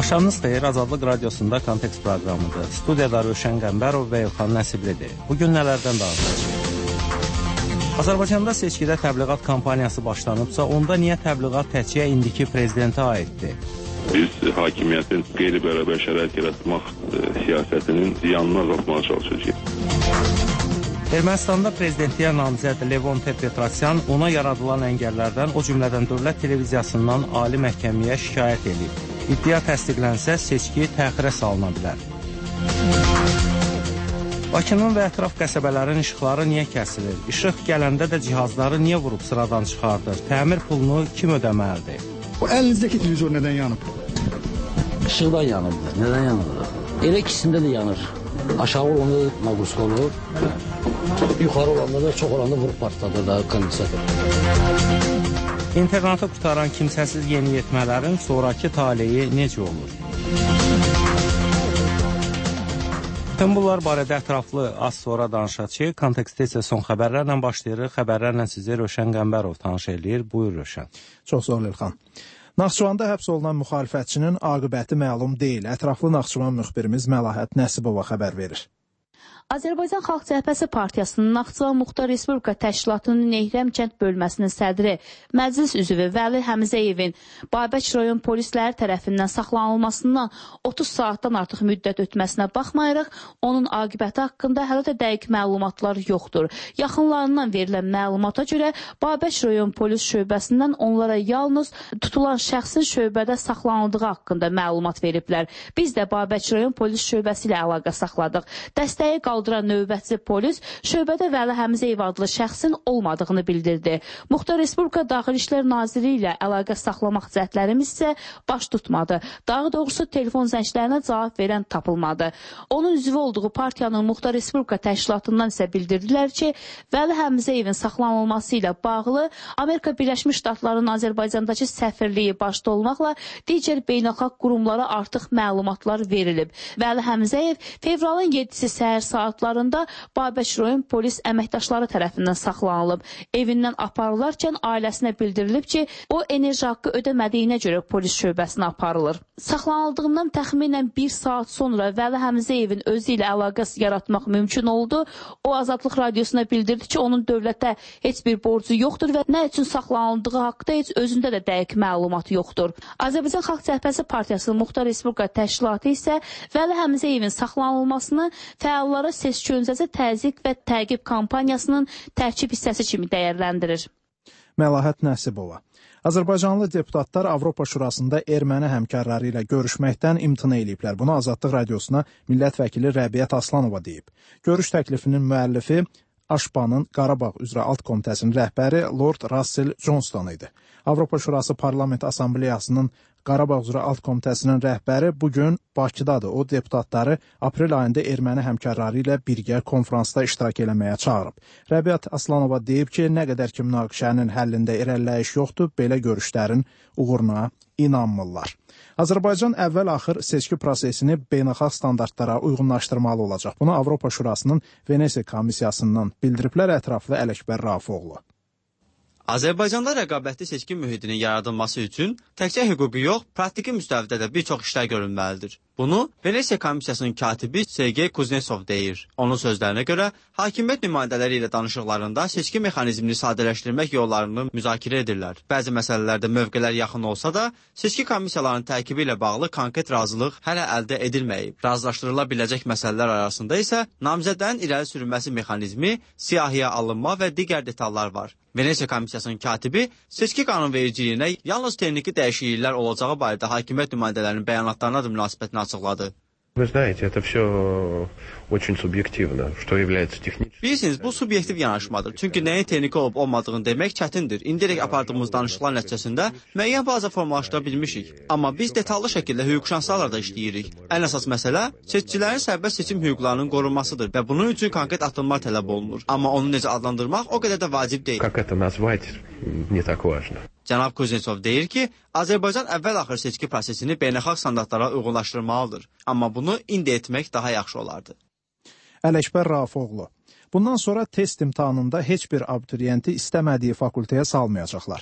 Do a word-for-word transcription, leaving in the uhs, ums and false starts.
Axşamınız xeyir, Azadlıq Radiosunda Kontekst proqramıdır. Studiyada Rövşən Qəmbərov və İlxan Nəsiblidir. Bugün nələrdən danışacağıq? Azərbaycanda seçkidə təbliğat kampaniyası başlanıbsa, onda niyə təbliğat təkcə indiki prezidentə aiddir? Biz hakimiyyətin qeyri-bərabər şərait yaratmaq e, siyasətinin ziyanını azaltmağa çalışacağıq. Ermənistanda prezidentliyə namizəd Levon Ter-Petrosyan ona yaradılan əngəllərdən, o cümlədən dövlət televiziyasından ali məhkəməyə şikayət edib. İddia təsdiqlənsə, seçki təxirə salına bilər. Bakının və ətraf qəsəbələrin işıqları niyə kəsilir? İşıq gələndə də cihazları niyə vurub sıradan çıxardır? Təmir pulunu kim ödəməlidir? O əlinizdəki televizor nədən yanıb? İşıqdan yanıb. Nədən yanır? Elə ikisində də yanır. Aşağı olanda naqurska olur. Yuxarı olanda da çox olanda vurub partladır da kondisator. İnternatı qutaran kimsəsiz yeniyetmələrin sonraki taleyi necə olur? Bütün bunlar barədə ətraflı az sonra danışacağıq. Kontekstdə isə son xəbərlərlə başlayırıq. Xəbərlərlə sizi Rövşən Qəmbərov tanış eləyir. Buyur Rövşən. Çox sağ ol İlxan. Naxçıvanda həbs olunan müxalifətçinin aqibəti məlum deyil. Ətraflı Naxçıvan müxbirimiz Məlahət Nəsibova xəbər verir. Azərbaycan Xalq Cəbhəsi Partiyasının Naxçıvan Muxtar Respublika Təşkilatının Nehrəm kənd bölməsinin sədri, məclis üzvü Vəli Həmzəyevin Babək rayon polisləri tərəfindən saxlanılmasından otuz saatdan artıq müddət ötməsinə baxmayaraq, onun aqibəti haqqında hələ də dəqiq məlumatlar yoxdur. Yaxınlarından verilən məlumata görə Babək rayon polis şöbəsindən onlara yalnız tutulan şəxsin şöbədə saxlanıldığı haqqında məlumat veriblər. Biz də Babək rayon polis şöbəsi ilə əlaqə saxladıq. Dəstəyi qaldıran növbətçi polis şöbədə Vəli Həmzəyev adlı şəxsin olmadığını bildirdi. Muxtar Respublika Daxili İşlər Naziri ilə əlaqə saxlamaq cəhdlərimiz isə baş tutmadı. Daha doğrusu telefon zənglərinə cavab verən tapılmadı. Onun üzvü olduğu partiyanın Muxtar Respublika Təşkilatından isə bildirdilər ki, Vəli Həmzəyevin saxlanılması ilə bağlı Amerika Birləşmiş Ştatlarının Azərbaycandakı səfirliyi başda olmaqla digər beynəlxalq qurumlara artıq məlumatlar verilib. Vəli Həmzəyev fevralın yeddisi səhər saatlarında Babək rayon polis əməkdaşları tərəfindən saxlanılıb. Evindən aparılarkən ailəsinə bildirilib ki, o enerji haqqı ödəmədiyinə görə polis şöbəsinə aparılır. Saxlanıldığından təxminən bir saat sonra Vəli Həmzəyevin özü ilə əlaqə yaratmaq mümkün oldu. O Azadlıq Radiosuna bildirdi ki, onun dövlətə heç bir borcu yoxdur və nə üçün saxlanıldığı haqqda heç özündə də dəqiq məlumat yoxdur. Azərbaycan Xalq Cəbhəsi Partiyasının Muxtar Respublika Təşkilatı isə Vəli Həmzəyevin saxlanılmasını fəallara seçki öncəsi təzyiq və təqib kampaniyasının tərkib hissəsi kimi dəyərləndirir. Məlahət Nəsibova. Azərbaycanlı deputatlar Avropa Şurasında erməni həmkarları ilə görüşməkdən imtina ediblər. Bunu Azadlıq Radiosuna millət vəkili Rəbiət Aslanova deyib. Görüş təklifinin müəllifi Aşbanın Qarabağ üzrə alt komitəsinin rəhbəri Lord Russell Johnston idi. Avropa Şurası Parlament Assambleyasının Qarabağ üzrə alt komitəsinin rəhbəri bugün Bakıdadır. O deputatları aprel ayında erməni həmkarları ilə birgə konferansda iştirak eləməyə çağırıb. Rəbiət Aslanova deyib ki, nə qədər ki münaqişənin həllində irəliləyiş yoxdur, belə görüşlərin uğuruna inanmırlar. Azərbaycan əvvəl-axır seçki prosesini beynəlxalq standartlara uyğunlaşdırmalı olacaq. Bunu Avropa Şurasının Venesiya komissiyasından bildiriblər. Ətraflı Ələkbər Rafifoğlu. Azərbaycanda rəqabətli seçki mühitinin yaradılması üçün təkcə hüquqi yox, praktiki müstəvidə də bir çox işlər görülməlidir. Bunu Venesiya komissiyasının katibi Sergey Kuznetsov deyir. Onun sözlərinə görə, hakimiyyət nümayəndələri ilə danışıqlarında seçki mexanizmini sadələşdirmək yollarını müzakirə edirlər. Bəzi məsələlərdə mövqelər yaxın olsa da, seçki komissiyalarının tərkibi ilə bağlı konkret razılıq hələ əldə edilməyib. Razılaşdırıla biləcək məsələlər arasında isə namizədlərin irəli sürülməsi mexanizmi, siyahıya alınma və digər detallar var. Venesiya komissiyasının katibi seçki qanunvericiliyinə yalnız texniki dəyişikliklər olacağı barədə hakimiyyət nümayəndələrinin bəyanatlarına da münasibətini açıqladı. Вы знаете, это все очень субъективно, что является техническим. Bilirsiniz, bu subyektiv yanaşmadır. Çünki nəyin texniki olub olmadığını demək çətindir. İndirək apardığımız danışıqlar nəticəsində müəyyən baza formalaşdıra bilmişik. Amma biz detallı şəkildə hüquqşünaslarla da işləyirik. Ən əsas məsələ seçicilərin sərbəst seçim hüquqlarının qorunmasıdır və bunun üçün konkret addımlar tələb olunur. Amma onu necə adlandırmaq o qədər də vacib deyil. Как это назвать, не так важно. Cənab Kuznetsov deyir ki, Azərbaycan əvvəl-axır seçki prosesini beynəlxalq standartlara uyğunlaşdırmalıdır. Amma bunu indi etmək daha yaxşı olardı. Ələkbər Rafifoğlu. Bundan sonra test imtahanında heç bir abituriyenti istəmədiyi fakültəyə salmayacaqlar.